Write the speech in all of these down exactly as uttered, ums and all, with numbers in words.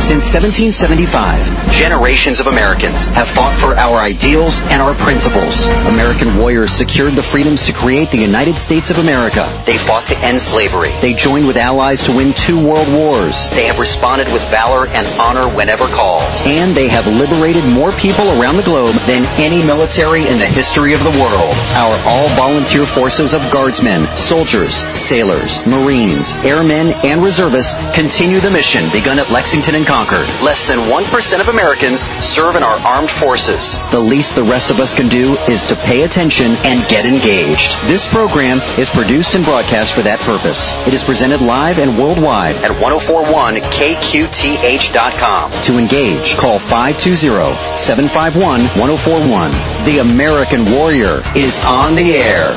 Since seventeen seventy-five, generations of Americans have fought for our ideals and our principles. American warriors secured the freedoms to create the United States of America. They fought to end slavery. They joined with allies to win two world wars. They have responded with valor and honor whenever called. And they have liberated more people around the globe than any military in the history of the world. Our all-volunteer forces of guardsmen, soldiers, sailors, Marines, airmen, and reservists continue the mission begun at Lexington and Concord. Less than one percent of Americans serve in our armed forces. The least the rest of us can do is to pay attention and get engaged. This program is produced and broadcast for that purpose. It is presented live and worldwide at ten forty-one K Q T H dot com. To engage, call five two zero, seven five one, one zero four one. The American Warrior is on the air.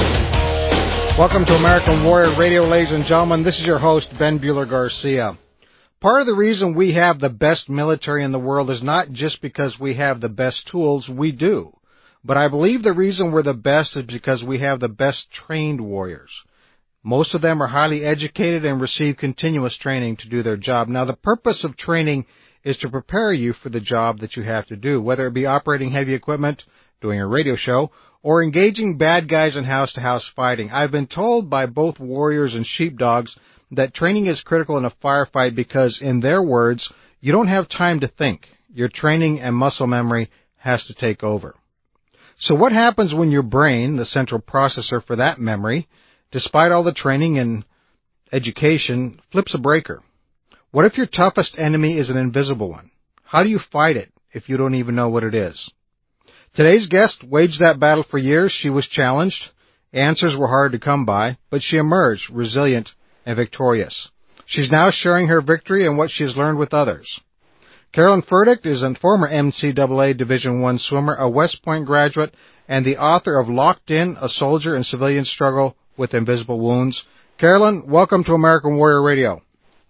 Welcome to American Warrior Radio, ladies and gentlemen. This is your host, Ben Bueller-Garcia. Part of the reason we have the best military in the world is not just because we have the best tools. We do. But I believe the reason we're the best is because we have the best trained warriors. Most of them are highly educated and receive continuous training to do their job. Now, the purpose of training is to prepare you for the job that you have to do, whether it be operating heavy equipment, doing a radio show, or engaging bad guys in house-to-house fighting. I've been told by both warriors and sheepdogs that training is critical in a firefight because, in their words, you don't have time to think. Your training and muscle memory has to take over. So what happens when your brain, the central processor for that memory, despite all the training and education, flips a breaker? What if your toughest enemy is an invisible one? How do you fight it if you don't even know what it is? Today's guest waged that battle for years. She was challenged. Answers were hard to come by, but she emerged resilient and victorious. She's now sharing her victory and what she has learned with others. Carolyn Furtick is a former N C double A Division I swimmer, a West Point graduate, and the author of Locked In, A Soldier and Civilian Struggle with Invisible Wounds. Carolyn, welcome to American Warrior Radio.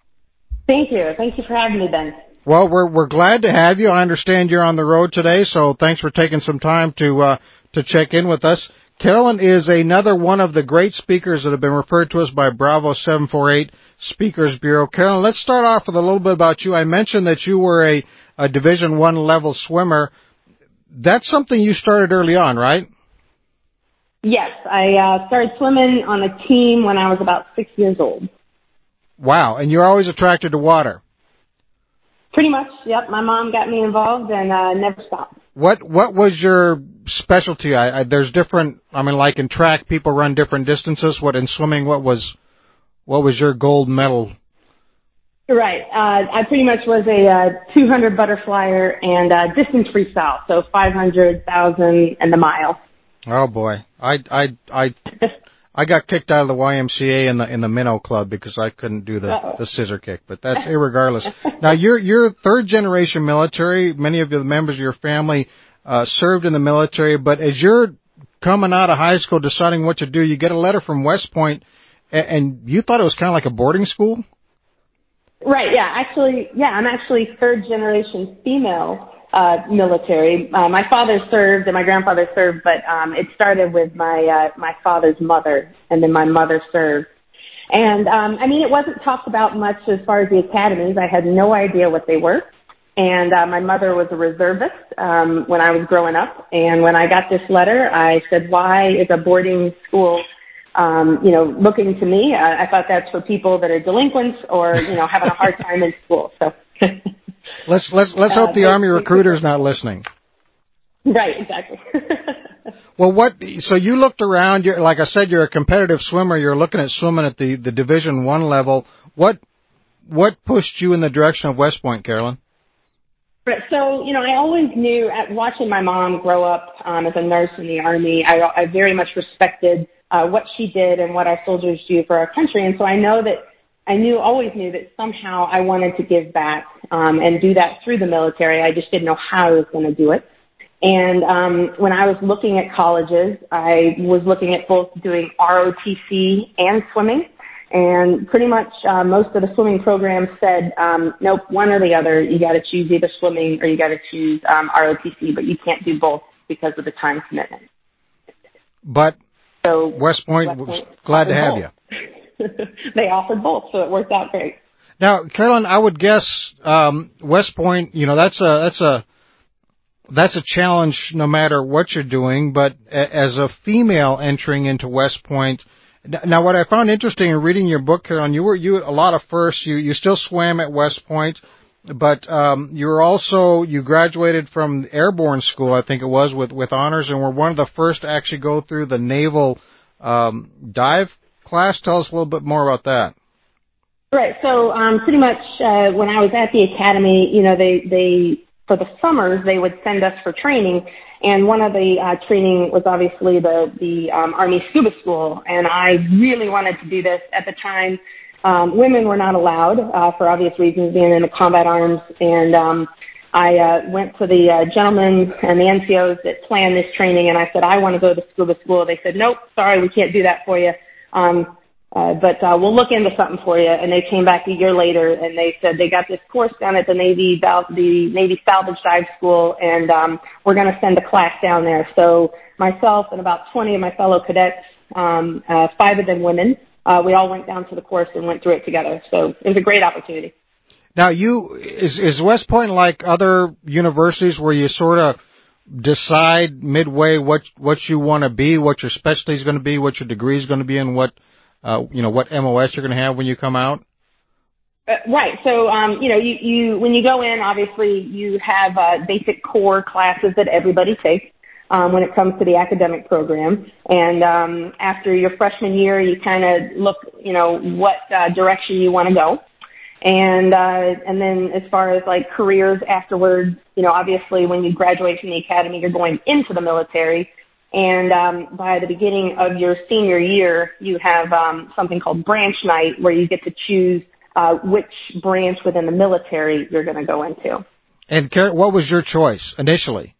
Thank you. Thank you for having me, Ben. Well, we're we're glad to have you. I understand you're on the road today, so thanks for taking some time to uh, to check in with us. Carolyn is another one of the great speakers that have been referred to us by Bravo seven forty-eight Speakers Bureau. Carolyn, let's start off with a little bit about you. I mentioned that you were a, a Division I level swimmer. That's something you started early on, right? Yes, I uh, started swimming on a team when I was about six years old. Wow, and you're always attracted to water. Pretty much, yep. My mom got me involved and uh, never stopped. What what was your specialty? I, I, there's different. I mean, like in track, people run different distances. What in swimming? What was what was your gold medal? Right. Uh, I pretty much was a uh, two hundred butterflyer and uh, distance freestyle, so five hundred, one thousand, and the mile. Oh boy, I I I. I got kicked out of the Y M C A in the in the minnow club because I couldn't do the, the scissor kick, but that's irregardless. Now you're you're third generation military. Many of the members of your family uh, served in the military, but as you're coming out of high school, deciding what to do, you get a letter from West Point, and, and you thought it was kind of like a boarding school. Right. Yeah. Actually, yeah. I'm actually third generation female. Uh, military. Uh, my father served and my grandfather served, but um, it started with my uh, my father's mother, and then my mother served. And um, I mean, it wasn't talked about much as far as the academies. I had no idea what they were. And uh, my mother was a reservist um, when I was growing up. And when I got this letter, I said, "Why is a boarding school, um, you know, looking to me?" I, I thought that's for people that are delinquents or you know having a hard time in school. So. Let's let's let's hope the uh, Army recruiter's not listening. Right, exactly. Well, what? So you looked around. You're, like I said, you're a competitive swimmer. You're looking at swimming at the, the Division One level. What what pushed you in the direction of West Point, Carolyn? Right. So you know, I always knew at watching my mom grow up um, as a nurse in the Army. I, I very much respected uh, what she did and what our soldiers do for our country, and so I know that. I knew, always knew that somehow I wanted to give back um, and do that through the military. I just didn't know how I was going to do it. And um, when I was looking at colleges, I was looking at both doing R O T C and swimming. And pretty much uh, most of the swimming programs said, um, nope, one or the other. You got to choose either swimming or you got to choose um, R O T C, but you can't do both because of the time commitment. But so West Point West was Point glad to have both. you. They offered both, so it worked out great. Now, Carolyn, I would guess um, West Point. You know, that's a that's a that's a challenge no matter what you're doing. But a, as a female entering into West Point, now what I found interesting in reading your book, Carolyn, you were you a lot of firsts. You you still swam at West Point, but um, you were also you graduated from airborne school, I think it was, with with honors, and were one of the first to actually go through the naval um, dive class. Tell us a little bit more about that. Right. So, um, pretty much, uh, when I was at the academy, you know, they, they, for the summers, they would send us for training. And one of the, uh, training was obviously the, the, um, Army Scuba School. And I really wanted to do this at the time. Um, women were not allowed, uh, for obvious reasons, being in the combat arms. And, um, I, uh, went to the, uh, gentlemen and the N C Os that planned this training, and I said, I want to go to scuba school. They said, nope, sorry, we can't do that for you. Um, Uh, but uh, we'll look into something for you. And they came back a year later, and they said they got this course done at the Navy the Navy Salvage Dive School, and um, we're going to send a class down there. So myself and about twenty of my fellow cadets, um, uh, five of them women, uh, we all went down to the course and went through it together. So it was a great opportunity. Now, you is is West Point like other universities where you sort of decide midway what what you want to be, what your specialty is going to be, what your degree is going to be, and what Uh, you know, what M O S you're going to have when you come out? Uh, right. So, um, you know, you, you, when you go in, obviously you have, uh, basic core classes that everybody takes, um, when it comes to the academic program. And, um, after your freshman year, you kind of look, you know, what, uh, direction you want to go. And, uh, and then as far as like careers afterwards, you know, obviously when you graduate from the academy, you're going into the military. And um, by the beginning of your senior year, you have um, something called branch night, where you get to choose uh, which branch within the military you're going to go into. And what was your choice initially?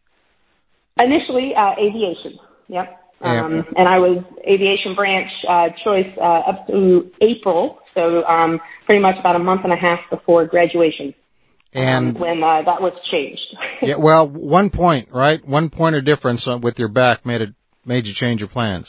Initially, uh, aviation. Yep. Um, yeah. And I was aviation branch uh, choice uh, up to April, so um, pretty much about a month and a half before graduation. And um, when uh, that was changed. yeah, well, one point, right? One point of difference with your back made it made you change your plans.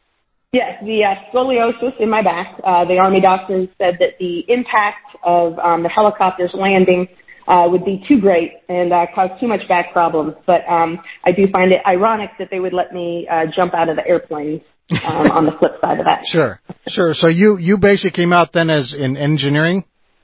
Yes, the uh, scoliosis in my back. Uh, the Army doctors said that the impact of um, the helicopter's landing uh, would be too great and uh, cause too much back problems. But um, I do find it ironic that they would let me uh, jump out of the airplane um, on the flip side of that. Sure, sure. So you you basically came out then as in engineering?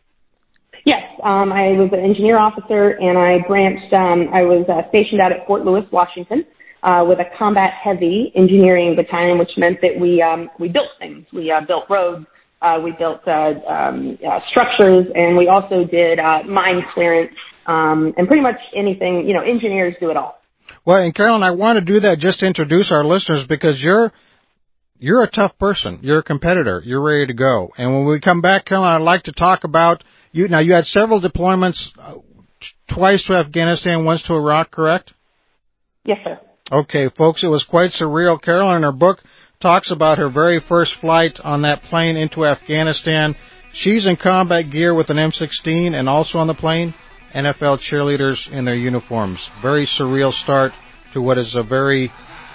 Yes, um, I was an engineer officer, and I branched. Um, I was uh, stationed out at Fort Lewis, Washington, uh, with a combat heavy engineering battalion, which meant that we um, we built things. We uh, built roads, uh, we built uh, um, uh, structures, and we also did uh, mine clearance, um, and pretty much anything. You know, engineers do it all. Well, and Carolyn, I want to do that just to introduce our listeners, because you're you're a tough person. You're a competitor. You're ready to go. And when we come back, Carolyn, I'd like to talk about. You, now, you had several deployments, uh, twice to Afghanistan, once to Iraq, correct? Yes, sir. Okay, folks, it was quite surreal. Carolyn, in her book, talks about her very first flight on that plane into Afghanistan. She's in combat gear with an M sixteen, and also on the plane, N F L cheerleaders in their uniforms. Very surreal start to what is a very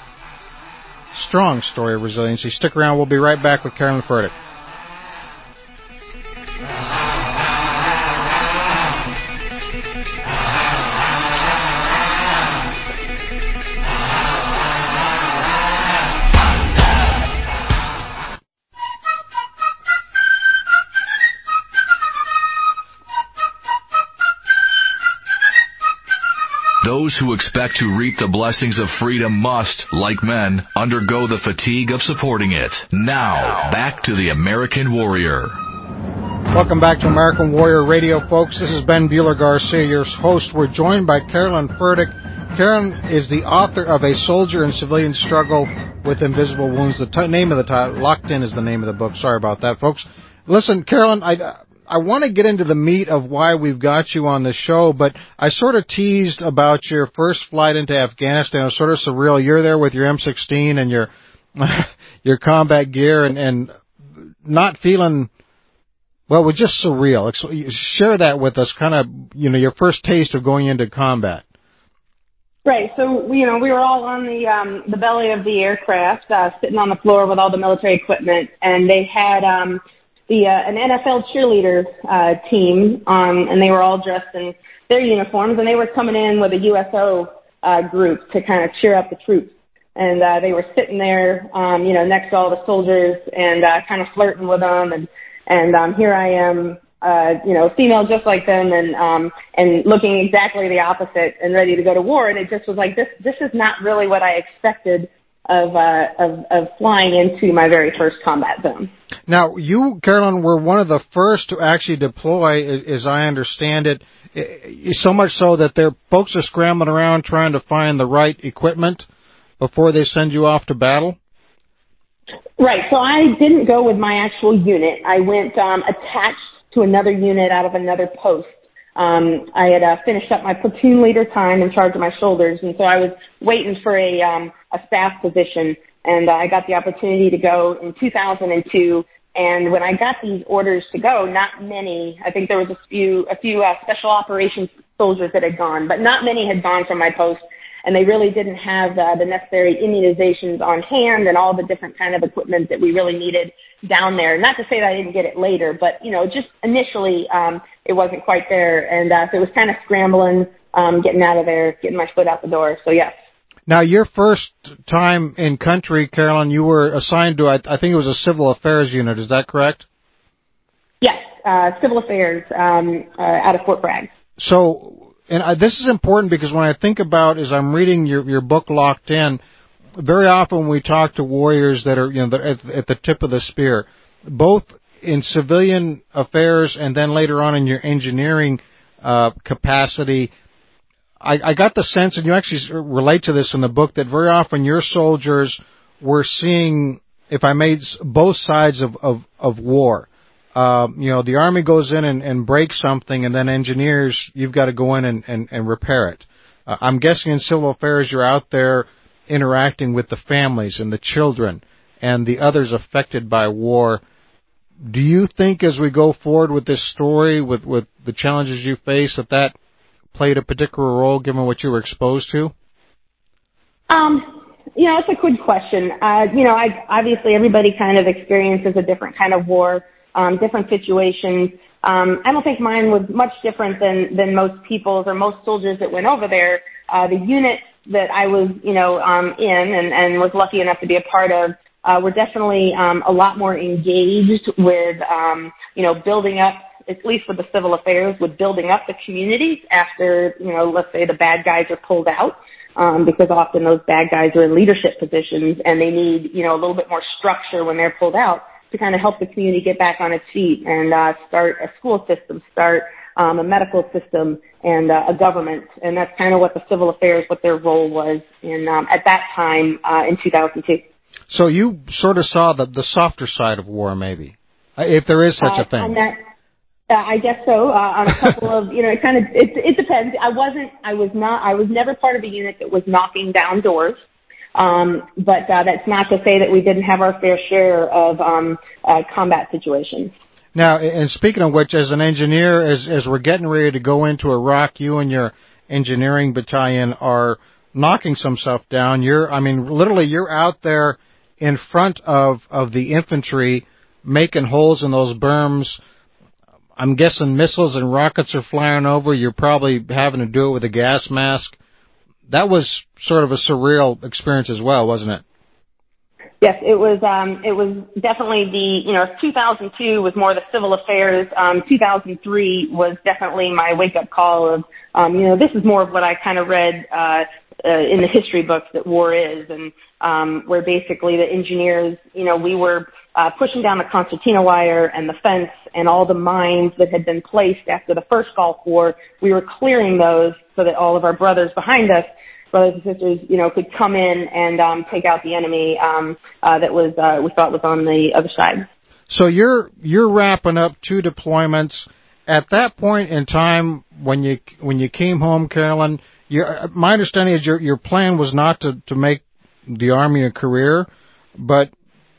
strong story of resiliency. Stick around. We'll be right back with Carolyn Furtick. Those who expect to reap the blessings of freedom must, like men, undergo the fatigue of supporting it. Now, back to the American Warrior. Welcome back to American Warrior Radio, folks. This is Ben Bueller Garcia, your host. We're joined by Carolyn Furtick. Carolyn is the author of A Soldier and Civilian Struggle with Invisible Wounds. The t- name of the title, Locked In, is the name of the book. Sorry about that, folks. Listen, Carolyn, I... I want to get into the meat of why we've got you on the show, but I sort of teased about your first flight into Afghanistan. It was sort of surreal. You're there with your M sixteen and your your combat gear, and, and not feeling, well, it was just surreal. Share that with us, kind of, you know, your first taste of going into combat. Right. So, you know, we were all on the um, the belly of the aircraft, uh, sitting on the floor with all the military equipment, and they had... Um, the uh, an N F L cheerleader uh, team, um, and they were all dressed in their uniforms, and they were coming in with a U S O uh, group to kind of cheer up the troops. And uh, they were sitting there, um, you know, next to all the soldiers and uh, kind of flirting with them. And and um, here I am, uh, you know, female just like them, and um, and looking exactly the opposite and ready to go to war. And it just was like, this this is not really what I expected of uh, of, of flying into my very first combat zone. Now, you, Carolyn, were one of the first to actually deploy, as I understand it, so much so that their folks are scrambling around trying to find the right equipment before they send you off to battle? Right. So I didn't go with my actual unit. I went um, attached to another unit out of another post. Um, I had uh, finished up my platoon leader time in charge of my shoulders, and so I was waiting for a um, a staff position, and uh, I got the opportunity to go in two thousand two. And when I got these orders to go, not many. I think there was a few a few uh, special operations soldiers that had gone, but not many had gone from my post. And they really didn't have uh, the necessary immunizations on hand and all the different kind of equipment that we really needed down there. Not to say that I didn't get it later, but, you know, just initially um, it wasn't quite there. And uh, so it was kind of scrambling, um, getting out of there, getting my foot out the door. So, yes. Now, your first time in country, Carolyn, you were assigned to, I, I think it was a civil affairs unit. Is that correct? Yes, uh, civil affairs um, uh, out of Fort Bragg. So... And I, this is important because when I think about, as I'm reading your, your book, Locked In, very often when we talk to warriors that are, you know, at, at the tip of the spear, both in civilian affairs and then later on in your engineering uh, capacity, I, I got the sense, and you actually relate to this in the book, that very often your soldiers were seeing, if I may, both sides of, of, of war. Uh, you know, the Army goes in and, and breaks something, and then engineers, you've got to go in and, and, and repair it. Uh, I'm guessing in civil affairs you're out there interacting with the families and the children and the others affected by war. Do you think as we go forward with this story, with, with the challenges you face, that that played a particular role given what you were exposed to? Um, you know, it's a good question. Uh, you know, I, obviously everybody kind of experiences a different kind of war. Um, different situations. Um, I don't think mine was much different than, than most people's or most soldiers that went over there. Uh, the unit that I was, you know, um, in and, and was lucky enough to be a part of, uh, were definitely, um, a lot more engaged with, um, you know, building up, at least with the civil affairs, with building up the communities after, you know, let's say the bad guys are pulled out. Um, because often those bad guys are in leadership positions and they need, you know, a little bit more structure when they're pulled out to kind of help the community get back on its feet and uh, start a school system, start um, a medical system, and uh, a government. And that's kind of what the civil affairs, what their role was in um, at that time uh, in two thousand two. So you sort of saw the the softer side of war, maybe, if there is such uh, a thing. On that, uh, I guess so. Uh, on a couple of, you know, it kind of it, it depends. I wasn't, I was not, I was never part of a unit that was knocking down doors. Um, but uh, that's not to say that we didn't have our fair share of um, uh, combat situations. Now, and speaking of which, as an engineer, as as we're getting ready to go into Iraq, you and your engineering battalion are knocking some stuff down. You're, I mean, literally, you're out there in front of of the infantry, making holes in those berms. I'm guessing missiles and rockets are flying over. You're probably having to do it with a gas mask. That was sort of a surreal experience as well, wasn't it? Yes, it was. Um, it was definitely the, you know, two thousand two was more the civil affairs. Um, two thousand three was definitely my wake-up call of, um, you know, this is more of what I kind of read uh, uh, in the history books that war is, and um, where basically the engineers, you know, we were uh, pushing down the concertina wire and the fence and all the mines that had been placed after the first Gulf War. We were clearing those so that all of our brothers behind us, brothers and sisters, you know, could come in and um, take out the enemy um, uh, that was uh, we thought was on the other side. So you're you're wrapping up two deployments. At that point in time, when you when you came home, Carolyn, your, my understanding is your your plan was not to to make the Army a career, but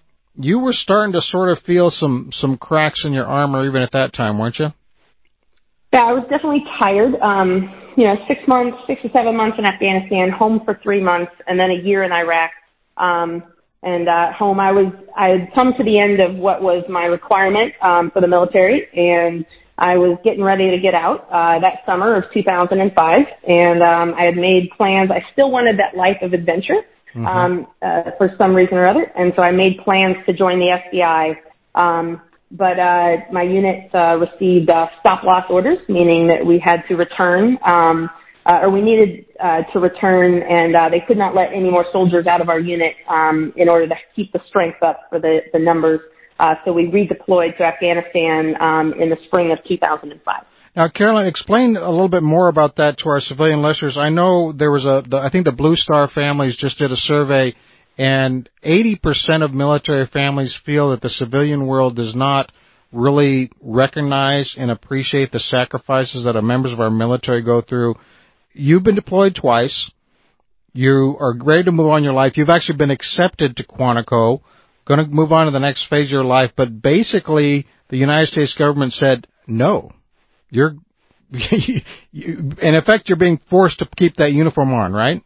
you were starting to sort of feel some some cracks in your armor even at that time, weren't you? Yeah, I was definitely tired. Um, you know, six months, six or seven months in Afghanistan, home for three months, and then a year in Iraq. Um, And uh, home, I was I had come to the end of what was my requirement um, for the military, and I was getting ready to get out uh, that summer of two thousand five. And um, I had made plans. I still wanted that life of adventure mm-hmm. um, uh, for some reason or other, and so I made plans to join the F B I. Um, but uh, my unit uh, received uh, stop-loss orders, meaning that we had to return. Um, Uh, or we needed uh, to return, and uh, they could not let any more soldiers out of our unit um, in order to keep the strength up for the, the numbers. Uh, so we redeployed to Afghanistan um, in the spring of two thousand five. Now, Carolyn, explain a little bit more about that to our civilian listeners. I know there was a, the, I think the Blue Star families just did a survey, and eighty percent of military families feel that the civilian world does not really recognize and appreciate the sacrifices that our members of our military go through. You've been deployed twice. You are ready to move on in your life. You've actually been accepted to Quantico, going to move on to the next phase of your life. But basically, the United States government said, no. You're, in effect, you're being forced to keep that uniform on, right?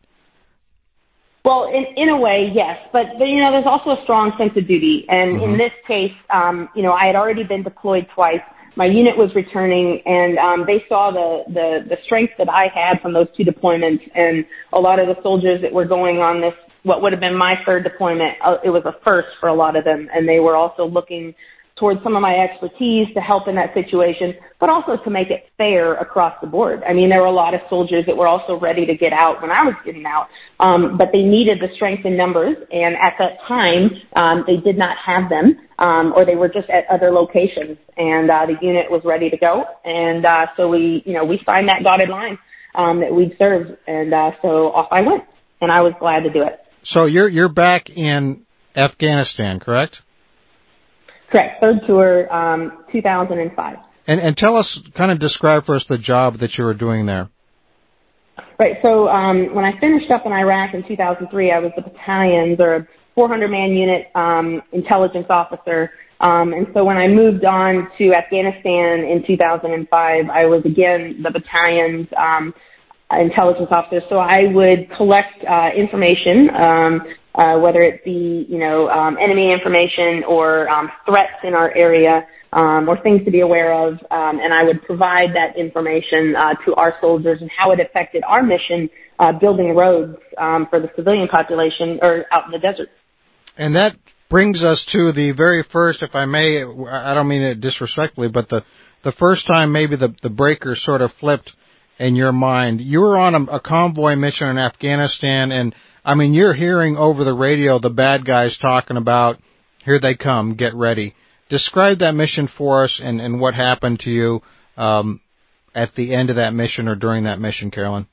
Well, in, in a way, yes. But, but, you know, there's also a strong sense of duty. And mm-hmm. in this case, um, you know, I had already been deployed twice. My unit was returning, and um, they saw the, the, the strength that I had from those two deployments, and a lot of the soldiers that were going on this, what would have been my third deployment, uh, it was a first for a lot of them, and they were also looking towards some of my expertise to help in that situation, but also to make it fair across the board. I mean, there were a lot of soldiers that were also ready to get out when I was getting out, um, but they needed the strength in numbers, and at that time, um, they did not have them, um, or they were just at other locations, and uh, the unit was ready to go, and uh, so we, you know, we signed that dotted line um, that we'd served, and uh, so off I went, and I was glad to do it. So you're you're back in Afghanistan, correct? Correct. Third tour, um, two thousand five. And, and tell us, kind of describe for us the job that you were doing there. Right. So um, when I finished up in Iraq in two thousand three, I was the battalion's or four hundred man unit um, intelligence officer. Um, and so when I moved on to Afghanistan in two thousand five, I was again the battalion's um, intelligence officer. So I would collect uh, information. Um, Uh, whether it be, you know, um, enemy information or um, threats in our area um, or things to be aware of, um, and I would provide that information uh, to our soldiers and how it affected our mission, uh, building roads um, for the civilian population or out in the desert. And that brings us to the very first, if I may, I don't mean it disrespectfully, but the, the first time maybe the, the breaker sort of flipped in your mind. You were on a, a convoy mission in Afghanistan, and I mean, you're hearing over the radio the bad guys talking about, here they come, get ready. Describe that mission for us and, and what happened to you um, at the end of that mission or during that mission, Carolyn.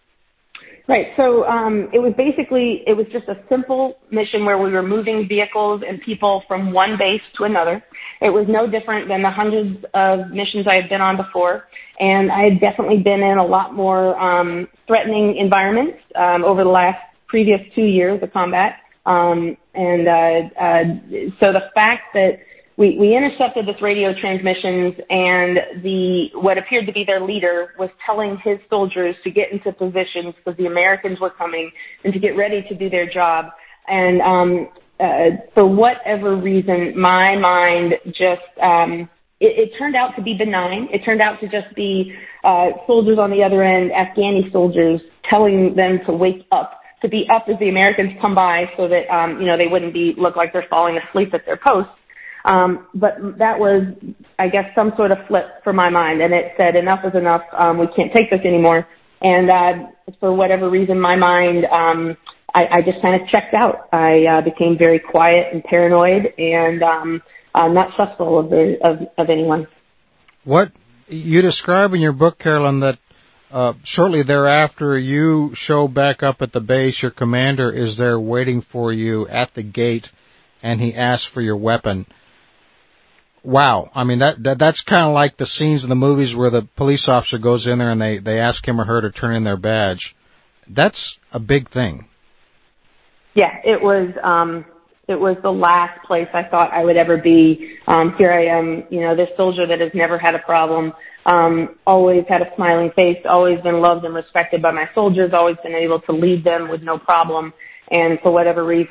Right. So um, it was basically, it was just a simple mission where we were moving vehicles and people from one base to another. It was no different than the hundreds of missions I had been on before. And I had definitely been in a lot more um, threatening environments um, over the last previous two years of combat. Um, and uh, uh, so the fact that we, we intercepted this radio transmissions and the what appeared to be their leader was telling his soldiers to get into positions because the Americans were coming and to get ready to do their job. And um, uh, for whatever reason, my mind just um, it, it turned out to be benign. It turned out to just be uh, soldiers on the other end, Afghani soldiers, telling them to wake up. To be up as the Americans come by so that, um, you know, they wouldn't be, look like they're falling asleep at their posts. Um, but that was, I guess, some sort of flip for my mind. And it said, enough is enough. Um, we can't take this anymore. And, uh, for whatever reason, my mind, um, I, I just kind of checked out. I, uh, became very quiet and paranoid and, um, uh, not trustful of the, of, of anyone. What you describe in your book, Carolyn, that Uh, shortly thereafter, you show back up at the base. Your commander is there waiting for you at the gate, and he asks for your weapon. Wow. I mean, that, that that's kind of like the scenes in the movies where the police officer goes in there and they, they ask him or her to turn in their badge. That's a big thing. Yeah, it was, um, it was the last place I thought I would ever be. Um, here I am, you know, this soldier that has never had a problem. Um, always had a smiling face, always been loved and respected by my soldiers, always been able to lead them with no problem. And for whatever reason,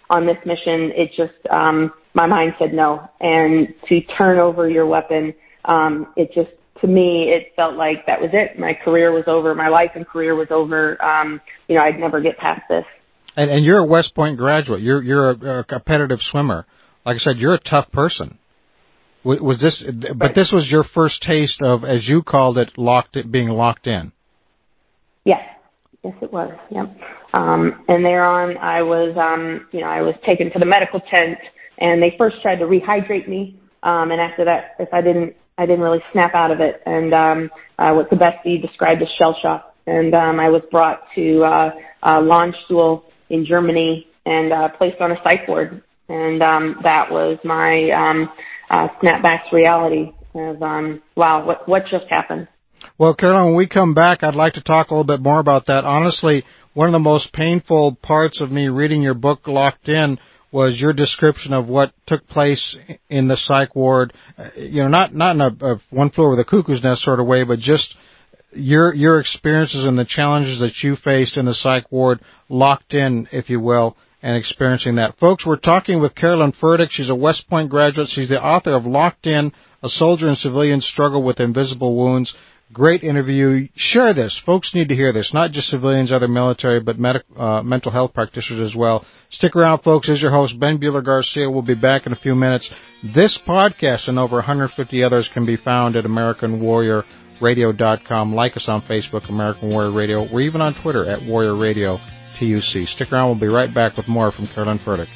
on this mission, it just, um, my mind said no. And to turn over your weapon, um, it just, to me, it felt like that was it. My career was over. My life and career was over. Um, you know, I'd never get past this. And, and you're a West Point graduate. You're, you're a, a competitive swimmer. Like I said, you're a tough person. Was this, but right. This was your first taste of, as you called it, locked, being locked in. Yes. Yes, it was. Yep. Um, and thereon, I was, um, you know, I was taken to the medical tent, and they first tried to rehydrate me. Um, and after that, if I didn't, I didn't really snap out of it. And um, uh, what the best be described as shell shock. And um, I was brought to uh, uh, Landstuhl in Germany and uh, placed on a psych ward. And um, that was my um, uh, snapback to reality of, um, wow, what what just happened? Well, Caroline, when we come back, I'd like to talk a little bit more about that. Honestly, one of the most painful parts of me reading your book, Locked In, was your description of what took place in the psych ward. You know, not not in a, a one flew over the cuckoo's nest sort of way, but just your your experiences and the challenges that you faced in the psych ward, locked in, if you will, and experiencing that. Folks, we're talking with Carolyn Furtick. She's a West Point graduate. She's the author of Locked In, A Soldier and Civilian Struggle with Invisible Wounds. Great interview. Share this. Folks need to hear this, not just civilians, other military, but medic, uh, mental health practitioners as well. Stick around, folks. This is your host, Ben Buehler-Garcia. We'll be back in a few minutes. This podcast and over one hundred fifty others can be found at American Warrior Radio dot com. Like us on Facebook, American Warrior Radio. We're even on Twitter at Warrior Radio T U C. Stick around. We'll be right back with more from Carolyn Furtick.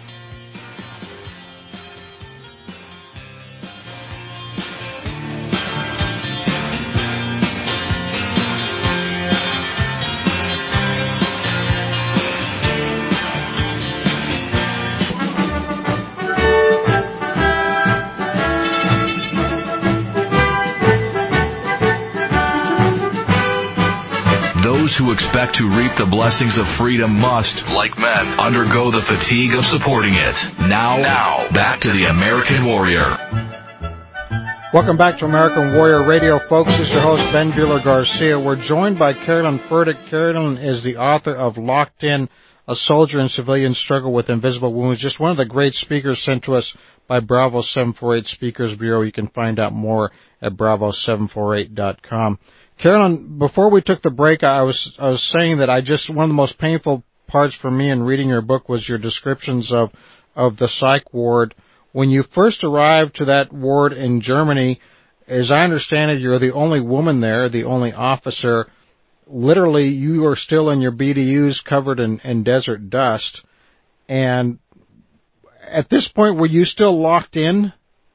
Who expect to reap the blessings of freedom must, like men, undergo the fatigue of supporting it. Now, now, back to the American Warrior. Welcome back to American Warrior Radio, folks. This is your host, Ben Buehler-Garcia. We're joined by Carolyn Furtick. Carolyn is the author of Locked In, A Soldier and Civilian Struggle with Invisible Wounds. Just one of the great speakers sent to us by Bravo seven forty-eight Speakers Bureau. You can find out more at bravo seven forty-eight dot com. Carolyn, before we took the break, I was I was saying that I just one of the most painful parts for me in reading your book was your descriptions of of the psych ward. When you first arrived to that ward in Germany, as I understand it, you're the only woman there, the only officer. Literally, you are still in your B D Us covered in, in desert dust. And at this point, were you still locked in?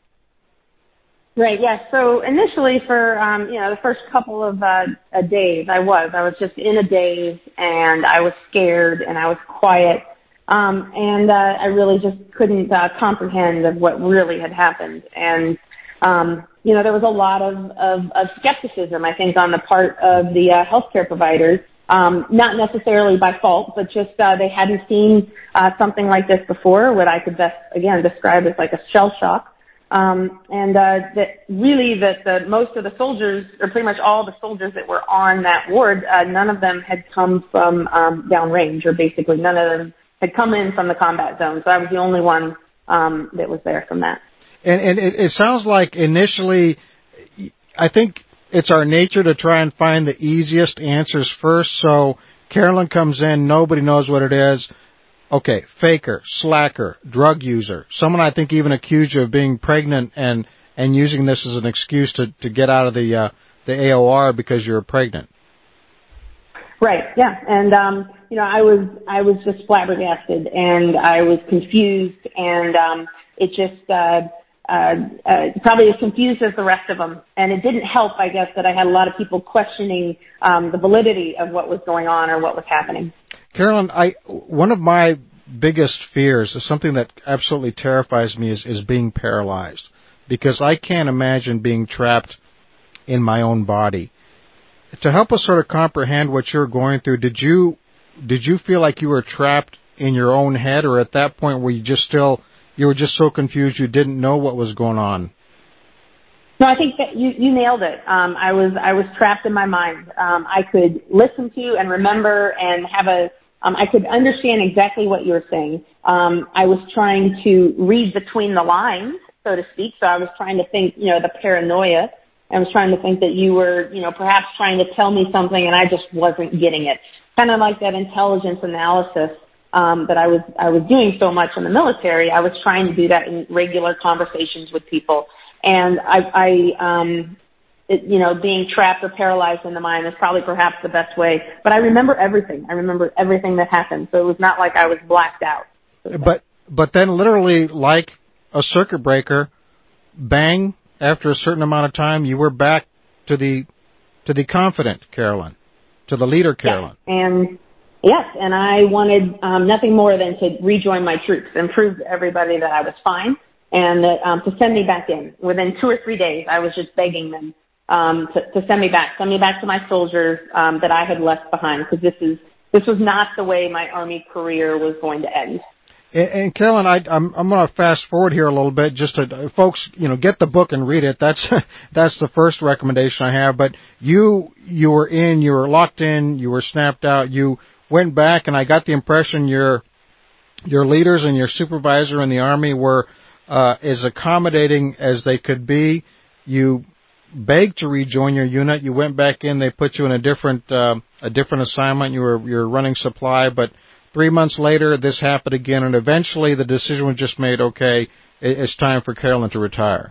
Right, yes. So initially for, um, you know, the first couple of uh, uh, days, I was. I was just in a daze, and I was scared, and I was quiet. Um, and uh, I really just couldn't uh, comprehend of what really had happened. And, um, you know, there was a lot of, of, of skepticism, I think, on the part of the uh, healthcare providers, um, not necessarily by fault, but just uh, they hadn't seen uh, something like this before, what I could best, again, describe as like a shell shock. Um, and, uh, that really that the, most of the soldiers, or pretty much all the soldiers that were on that ward, uh, none of them had come from, um, downrange, or basically none of them had come in from the combat zone. So I was the only one, um, that was there from that. And, and it, it sounds like initially, I think it's our nature to try and find the easiest answers first. So Carolyn comes in, nobody knows what it is. Okay, faker, slacker, drug user, someone I think even accused you of being pregnant and, and using this as an excuse to, to get out of the uh, the A O R because you're pregnant. Right, yeah, and um, you know, I was I was just flabbergasted, and I was confused, and um, it just uh, uh, uh, probably as confused as the rest of them, and it didn't help, I guess, that I had a lot of people questioning um, the validity of what was going on or what was happening. Carolyn, I one of my biggest fears is something that absolutely terrifies me is, is being paralyzed, because I can't imagine being trapped in my own body. To help us sort of comprehend what you're going through, did you did you feel like you were trapped in your own head, or at that point were you just still you were just so confused you didn't know what was going on? No, I think that you, you nailed it. Um, I was I was trapped in my mind. Um, I could listen to and remember and have a Um, I could understand exactly what you were saying. Um, I was trying to read between the lines, so to speak. So I was trying to think, you know, the paranoia. I was trying to think that you were, you know, perhaps trying to tell me something and I just wasn't getting it. Kind of like that intelligence analysis um, that I was I was doing so much in the military. I was trying to do that in regular conversations with people. And I, I um, it, you know, being trapped or paralyzed in the mind is probably perhaps the best way. But I remember everything. I remember everything that happened. So it was not like I was blacked out. But but then literally like a circuit breaker, bang, after a certain amount of time, you were back to the to the confident Carolyn, to the leader Carolyn. Yes, and yes, and I wanted um, nothing more than to rejoin my troops and prove to everybody that I was fine, and that um, to send me back in. Within two or three days, I was just begging them um, to, to send me back, send me back to my soldiers um, that I had left behind, because this is this was not the way my Army career was going to end. And, and Carolyn, I, I'm, I'm going to fast forward here a little bit, just to folks, you know, get the book and read it. That's that's the first recommendation I have. But you you were in, you were locked in, you were snapped out. You went back, and I got the impression your your leaders and your supervisor in the Army were uh, as accommodating as they could be. You begged to rejoin your unit. You went back in. They put you in a different uh, a different assignment. You were you were running supply, but three months later, this happened again, and eventually the decision was just made, okay, it's time for Carolyn to retire.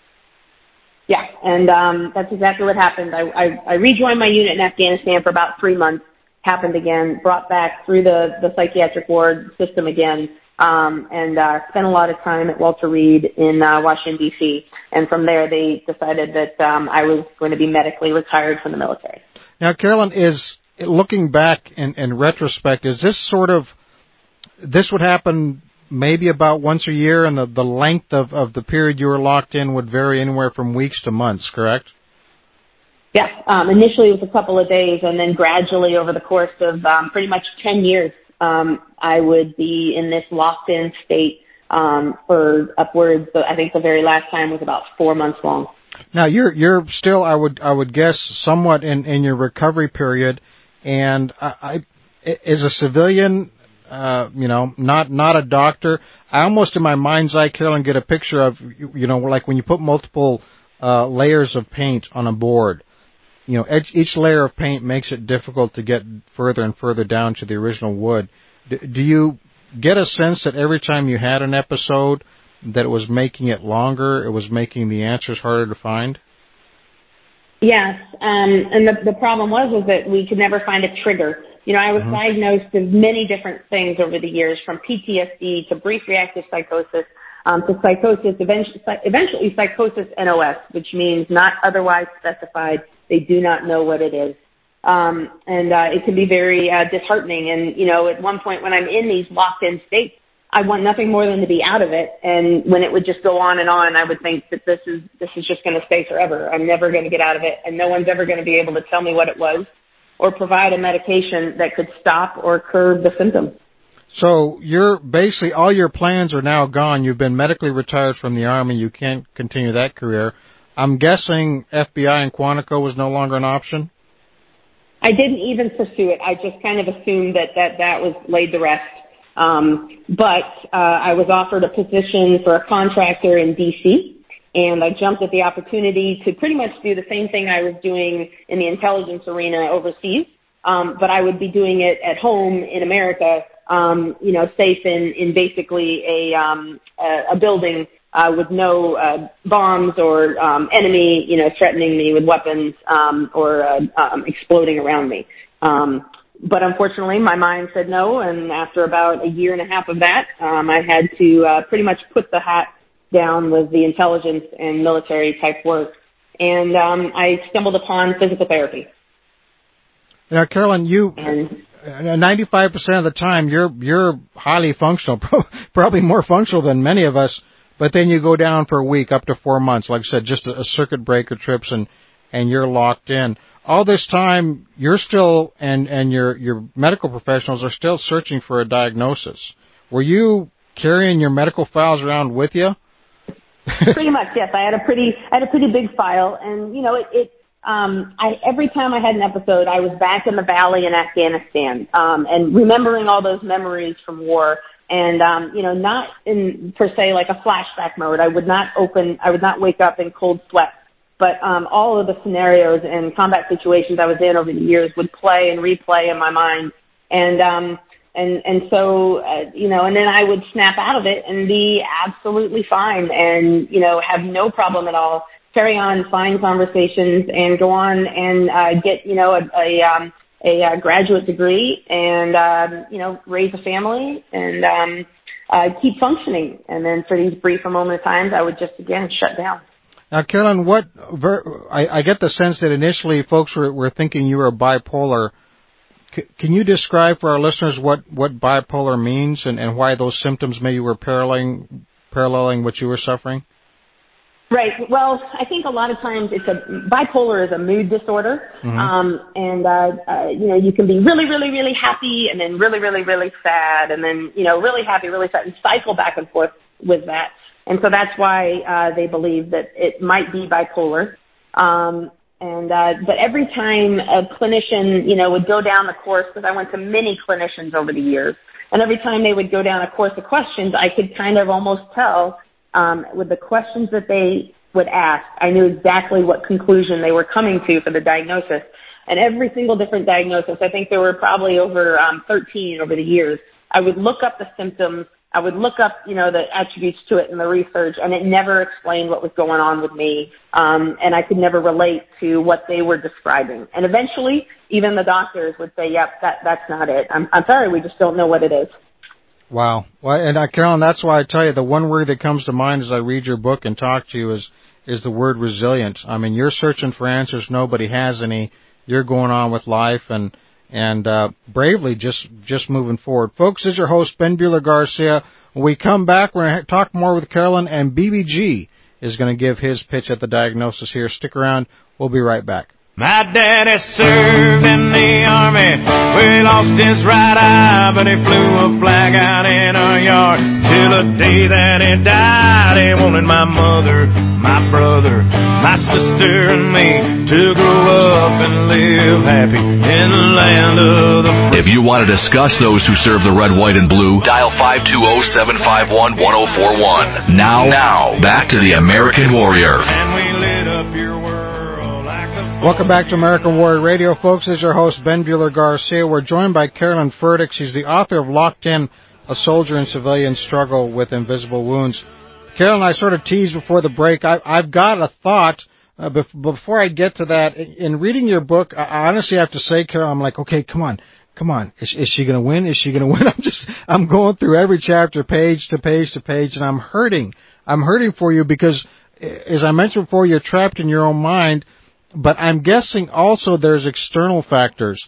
Yeah, and um, that's exactly what happened. I, I, I rejoined my unit in Afghanistan for about three months, happened again, brought back through the, the psychiatric ward system again, um, and uh, spent a lot of time at Walter Reed in uh, Washington, D C, and from there they decided that um, I was going to be medically retired from the military. Now, Carolyn, is... looking back in, in retrospect, is this sort of, this would happen maybe about once a year, and the, the length of, of the period you were locked in would vary anywhere from weeks to months, correct? Yes. Um, initially it was a couple of days, and then gradually over the course of um, pretty much ten years, um, I would be in this locked-in state um, for upwards, I think the very last time was about four months long. Now, you're you're still, I would I would guess, somewhat in, in your recovery period. And I, I, as a civilian, uh, you know, not not a doctor, I almost in my mind's eye, Carolyn, get a picture of, you know, like when you put multiple uh, layers of paint on a board. You know, each, each layer of paint makes it difficult to get further and further down to the original wood. D- do you get a sense that every time you had an episode that it was making it longer, it was making the answers harder to find? Yes, um, and the, the problem was was that we could never find a trigger. You know, I was mm-hmm. diagnosed with many different things over the years, from P T S D to brief reactive psychosis um, to psychosis, eventually, eventually psychosis N O S, which means not otherwise specified. They do not know what it is. Um, and uh, it can be very uh, disheartening. And, you know, at one point when I'm in these locked-in states, I want nothing more than to be out of it. And when it would just go on and on, I would think that this is this is just going to stay forever. I'm never going to get out of it, and no one's ever going to be able to tell me what it was or provide a medication that could stop or curb the symptoms. So you're basically, all your plans are now gone. You've been medically retired from the Army. You can't continue that career. I'm guessing F B I and Quantico was no longer an option? I didn't even pursue it. I just kind of assumed that that, that was laid to rest. Um, but uh, I was offered a position for a contractor in D C, and I jumped at the opportunity to pretty much do the same thing I was doing in the intelligence arena overseas, um, but I would be doing it at home in America, um, you know, safe in, in basically a, um, a, a building uh, with no uh, bombs or um, enemy, you know, threatening me with weapons um, or uh, um, exploding around me. Um, But unfortunately, my mind said no, and after about a year and a half of that, um, I had to uh, pretty much put the hat down with the intelligence and military type work, and um, I stumbled upon physical therapy. Now, Carolyn, you and, ninety-five percent of the time you're you're highly functional, probably more functional than many of us. But then you go down for a week, up to four months, like I said, just a, a circuit breaker trips, and and you're locked in. All this time, you're still, and, and your, your medical professionals are still searching for a diagnosis. Were you carrying your medical files around with you? Pretty much, yes. I had a pretty, I had a pretty big file, and you know, it, it um, I, every time I had an episode, I was back in the valley in Afghanistan, um, and remembering all those memories from war. And, um, you know, not in, per se, like a flashback mode. I would not open, I would not wake up in cold sweat. But, um, all of the scenarios and combat situations I was in over the years would play and replay in my mind. And, um, and, and so, uh, you know, and then I would snap out of it and be absolutely fine and, you know, have no problem at all. Carry on fine conversations and go on and, uh, get, you know, a, a, um, a uh, graduate degree and, um, you know, raise a family and, um, uh, keep functioning. And then for these briefer moment of times, I would just, again, shut down. Now, Carolyn, what, I, I get the sense that initially folks were, were thinking you were bipolar. C- can you describe for our listeners what, what bipolar means and, and why those symptoms maybe were paralleling, paralleling what you were suffering? Right. Well, I think a lot of times it's a bipolar is a mood disorder, mm-hmm. um, and uh, uh, you know you can be really, really, really happy, and then really, really, really sad, and then you know really happy, really sad, and cycle back and forth with that. And so that's why uh, they believe that it might be bipolar. Um, and uh, but every time a clinician you know would go down the course, because I went to many clinicians over the years, and every time they would go down a course of questions, I could kind of almost tell. Um, with the questions that they would ask, I knew exactly what conclusion they were coming to for the diagnosis. And every single different diagnosis, I think there were probably over um, thirteen over the years, I would look up the symptoms, I would look up, you know, the attributes to it in the research, and it never explained what was going on with me. Um, and I could never relate to what they were describing. And eventually, even the doctors would say, yep, that, that's not it. I'm, I'm sorry, we just don't know what it is. Wow. Well, and uh, Carolyn, that's why I tell you the one word that comes to mind as I read your book and talk to you is is the word resilient. I mean, you're searching for answers. Nobody has any. You're going on with life and and uh, bravely just just moving forward. Folks, this is your host, Ben Bueller Garcia. When we come back, we're going to talk more with Carolyn, and B B G is going to give his pitch at the diagnosis here. Stick around. We'll be right back. My daddy served in the army, where he lost his right eye, but he flew a flag out in our yard. Till the day that he died, he wanted my mother, my brother, my sister and me to grow up and live happy in the land of the free. If you want to discuss those who serve the red, white, and blue, dial five two zero, seven five one, one zero four one. Now, now, back to the American Warrior. And we lit up your world. Welcome back to American Warrior Radio, folks. This is your host, Ben Bueller Garcia. We're joined by Carolyn Furtick. She's the author of Locked In, A Soldier and Civilian Struggle with Invisible Wounds. Carolyn, I sort of teased before the break. I, I've got a thought. Uh, bef- before I get to that, in reading your book, I, I honestly have to say, Carolyn, I'm like, okay, come on. Come on. Is, is she going to win? Is she going to win? I'm just, I'm going through every chapter, page to page to page, and I'm hurting. I'm hurting for you because, as I mentioned before, you're trapped in your own mind. But I'm guessing also there's external factors.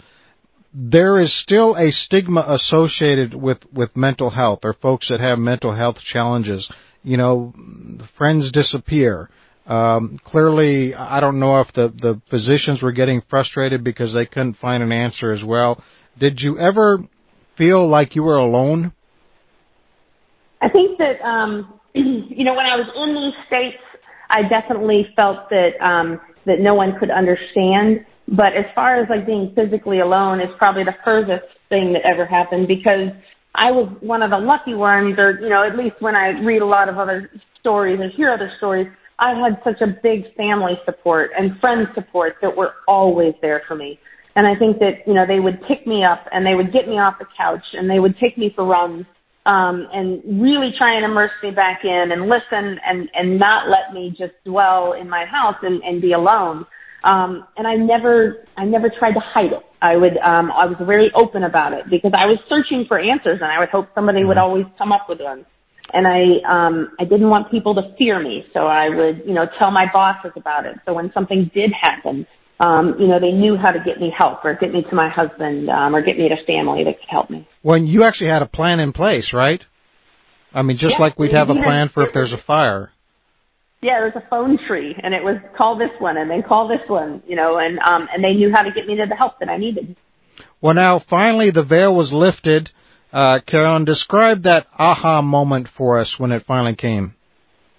There is still a stigma associated with, with mental health or folks that have mental health challenges. You know, friends disappear. Um, clearly, I don't know if the, the physicians were getting frustrated because they couldn't find an answer as well. Did you ever feel like you were alone? I think that, um, you know, when I was in these states, I definitely felt that, um, that no one could understand. But as far as like being physically alone is probably the furthest thing that ever happened, because I was one of the lucky ones, or, you know, at least when I read a lot of other stories and hear other stories, I had such a big family support and friend support that were always there for me. And I think that, you know, they would pick me up and they would get me off the couch and they would take me for runs. Um, and really try and immerse me back in and listen and, and not let me just dwell in my house and, and be alone. Um, and I never, I never tried to hide it. I would, um, I was very open about it because I was searching for answers and I would hope somebody would always come up with one. And I, um, I didn't want people to fear me. So I would, you know, tell my bosses about it. So when something did happen, Um, you know, they knew how to get me help or get me to my husband um, or get me to family that could help me. Well, you actually had a plan in place, right? I mean, just yeah, like we'd have a plan for if there's a fire. Yeah, there was a phone tree, and it was call this one and then call this one, you know, and um, and they knew how to get me to the help that I needed. Well, now, finally, the veil was lifted. Uh, Carolyn, describe that aha moment for us when it finally came.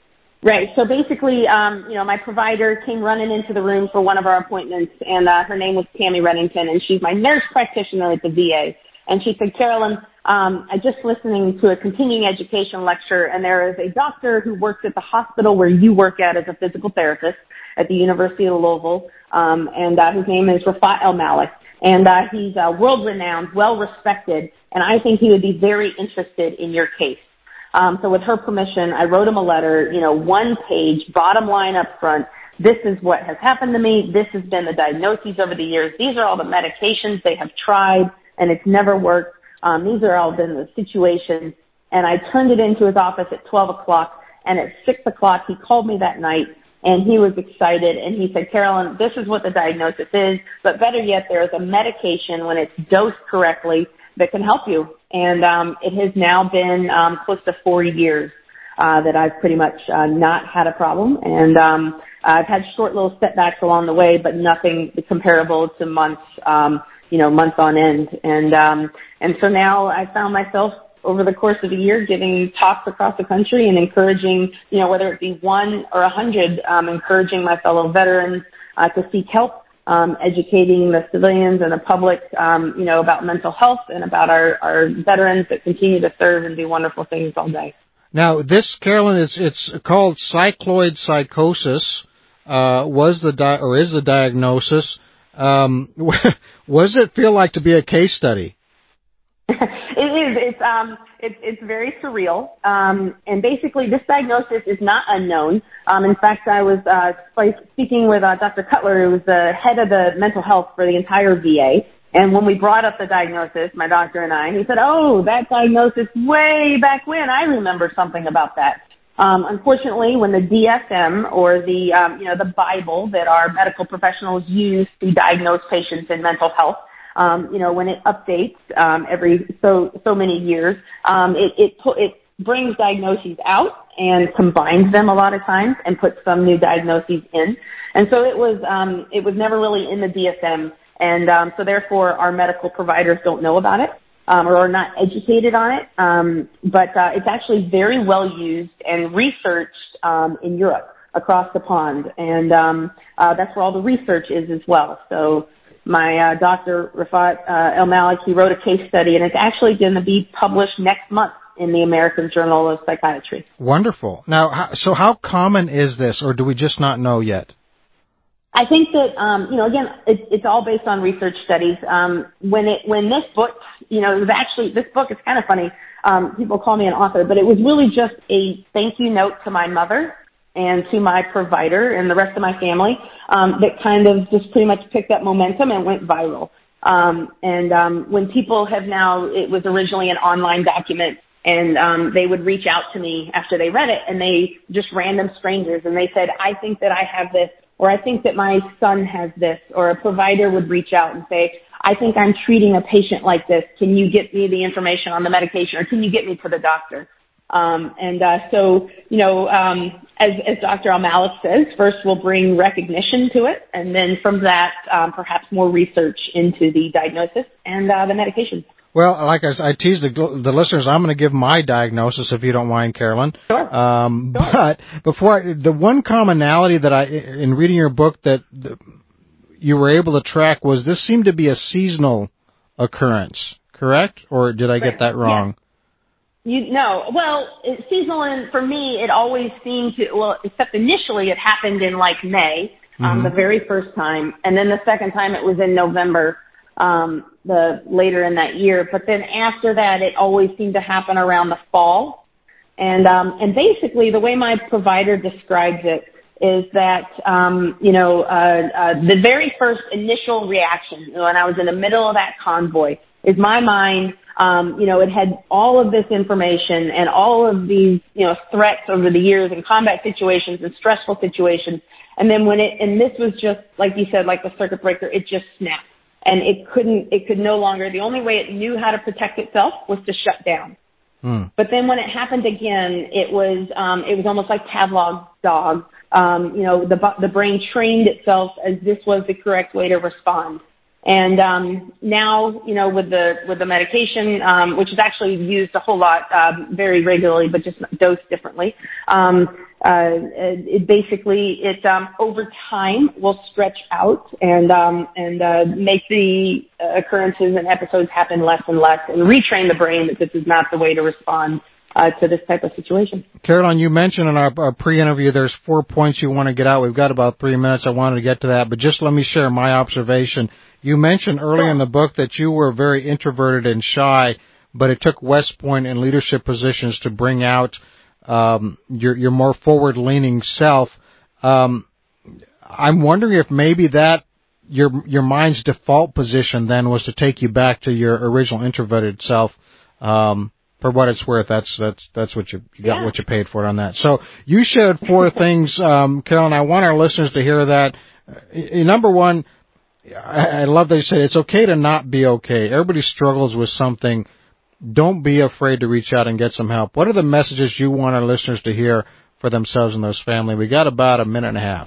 Right. So basically, um, you know, my provider came running into the room for one of our appointments, and uh, her name was Tammy Reddington, and she's my nurse practitioner at the V A. And she said, Carolyn, um, I'm just listening to a continuing education lecture, and there is a doctor who works at the hospital where you work at as a physical therapist at the University of Louisville, um, and uh, his name is Rafat El-Malik. And uh, he's uh, world-renowned, well-respected, and I think he would be very interested in your case. Um, so with her permission, I wrote him a letter, you know, one page, bottom line up front. This is what has happened to me. This has been the diagnoses over the years. These are all the medications they have tried, and it's never worked. Um, these are all been the situations. And I turned it into his office at twelve o'clock, and at six o'clock he called me that night, and he was excited, and he said, Carolyn, this is what the diagnosis is, but better yet, there is a medication when it's dosed correctly that can help you. And um, it has now been um, close to four years uh, that I've pretty much uh, not had a problem. And um, I've had short little setbacks along the way, but nothing comparable to months, um, you know, months on end. And um, and so now I found myself over the course of a year giving talks across the country and encouraging, you know, whether it be one or a hundred, um, encouraging my fellow veterans uh, to seek help. Um, educating the civilians and the public, um, you know, about mental health and about our, our veterans that continue to serve and do wonderful things all day. Now, this, Carolyn, it's it's called cycloid psychosis. Uh, was the di- or is the diagnosis? Um, what does it feel like to be a case study? It is. It's um. It's it's very surreal. Um. And basically, this diagnosis is not unknown. Um. In fact, I was uh speaking with uh, Doctor Cutler, who was the head of the mental health for the entire V A. And when we brought up the diagnosis, my doctor and I, he said, "Oh, that diagnosis way back when. I remember something about that." Um. Unfortunately, when the D S M or the um, you know, the Bible that our medical professionals use to diagnose patients in mental health, Um, you know, when it updates um, every so so many years, um, it it it brings diagnoses out and combines them a lot of times and puts some new diagnoses in. And so it was um, it was never really in the D S M, and um, so therefore our medical providers don't know about it um, or are not educated on it. Um, but uh, it's actually very well used and researched um, in Europe across the pond, and um, uh, that's where all the research is as well. So. My uh, Doctor Rafat uh, El-Malik, he wrote a case study, and it's actually going to be published next month in the American Journal of Psychiatry. Wonderful. Now, so how common is this, or do we just not know yet? I think that, um, you know, again, it, it's all based on research studies. Um, when it, when this book, you know, it was actually, this book is kind of funny. Um, people call me an author, but it was really just a thank you note to my mother and to my provider and the rest of my family, um, that kind of just pretty much picked up momentum and went viral. Um, and, um, when people have now, it was originally an online document, and, um, they would reach out to me after they read it, and they just random strangers, and they said, I think that I have this, or I think that my son has this, or a provider would reach out and say, I think I'm treating a patient like this. Can you get me the information on the medication, or can you get me to the doctor? Um, and, uh, so, you know, um, as, as Doctor El-Malik says, first we'll bring recognition to it, and then from that, um, perhaps more research into the diagnosis and, uh, the medications. Well, like I, I teased the, the listeners, I'm going to give my diagnosis if you don't mind, Carolyn. Sure. Um, sure. But before I, the one commonality that I, in reading your book that the, you were able to track was this seemed to be a seasonal occurrence, correct? Or did I get that wrong? Yeah. You no, well, it, seasonal, and for me, it always seemed to, well, except initially it happened in like May, um, mm-hmm. the very first time, and then the second time it was in November, um, the later in that year. But then after that, it always seemed to happen around the fall, and um, and basically the way my provider describes it is that um, you know uh, uh, the very first initial reaction when I was in the middle of that convoy is my mind. Um, you know, it had all of this information and all of these, you know, threats over the years and combat situations and stressful situations. And then when it, and this was just, like you said, like the circuit breaker, it just snapped. And it couldn't, it could no longer, the only way it knew how to protect itself was to shut down. Mm. But then when it happened again, it was, um, it was almost like Pavlov's dog. Um, you know, the, the brain trained itself as this was the correct way to respond. And um, now, you know, with the with the medication, um, which is actually used a whole lot, uh, very regularly, but just dosed differently, um, uh, it basically it um, over time will stretch out and um, and uh, make the occurrences and episodes happen less and less, and retrain the brain that this is not the way to respond Uh, to this type of situation. Caroline, you mentioned in our, our pre-interview there's four points you want to get out. We've got about three minutes. I wanted to get to that, but just let me share my observation. You mentioned early in the book that you were very introverted and shy, but it took West Point and leadership positions to bring out um, your, your more forward-leaning self. Um, I'm wondering if maybe that your your mind's default position then was to take you back to your original introverted self. Um, For what it's worth, that's that's that's what you, you got, yeah. what you paid for it on that. So you shared four things, um, Carol, and I want our listeners to hear that. Uh, number one, I, I love that you said it's okay to not be okay. Everybody struggles with something. Don't be afraid to reach out and get some help. What are the messages you want our listeners to hear for themselves and those family? We got about a minute and a half.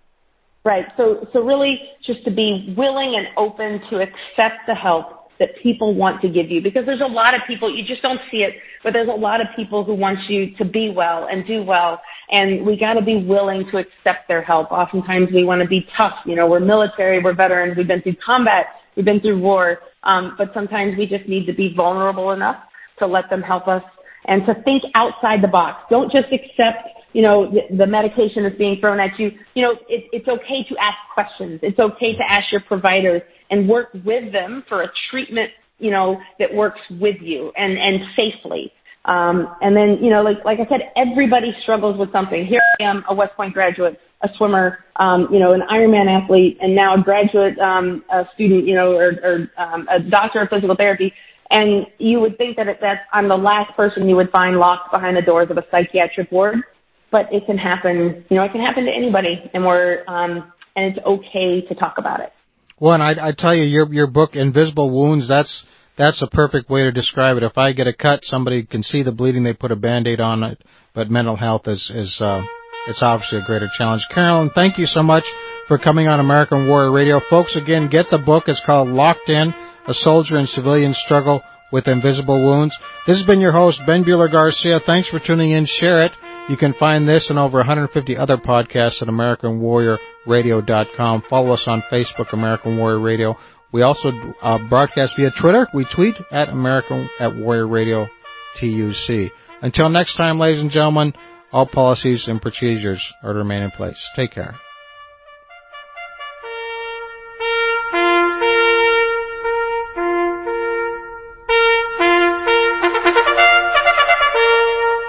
Right. So so really just to be willing and open to accept the help that people want to give you, because there's a lot of people, you just don't see it, but there's a lot of people who want you to be well and do well, and we got to be willing to accept their help. Oftentimes we want to be tough, you know, we're military, we're veterans, we've been through combat, we've been through war, um, but sometimes we just need to be vulnerable enough to let them help us and to think outside the box. Don't just accept, you know, the, the medication that's being thrown at you. You know, it, it's okay to ask questions. It's okay to ask your providers and work with them for a treatment, you know, that works with you and, and safely. Um, and then, you know, like, like I said, everybody struggles with something. Here I am, a West Point graduate, a swimmer, um, you know, an Ironman athlete, and now a graduate, um, a student, you know, or, or, um, a doctor of physical therapy. And you would think that, it, that I'm the last person you would find locked behind the doors of a psychiatric ward. But it can happen, you know, it can happen to anybody, and we're, um, and it's okay to talk about it. Well, and I, I tell you, your your book, Invisible Wounds, that's that's a perfect way to describe it. If I get a cut, somebody can see the bleeding, they put a Band-Aid on it, but mental health is, is uh, it's obviously a greater challenge. Carolyn, thank you so much for coming on American Warrior Radio. Folks, again, get the book. It's called Locked In, A Soldier and Civilian Struggle with Invisible Wounds. This has been your host, Ben Bueller-Garcia. Thanks for tuning in. Share it. You can find this and over one hundred fifty other podcasts at American Warrior Radio dot com. Follow us on Facebook, American Warrior Radio. We also uh, broadcast via Twitter. We tweet at American at Warrior Radio T U C. Until next time, ladies and gentlemen, all policies and procedures are to remain in place. Take care.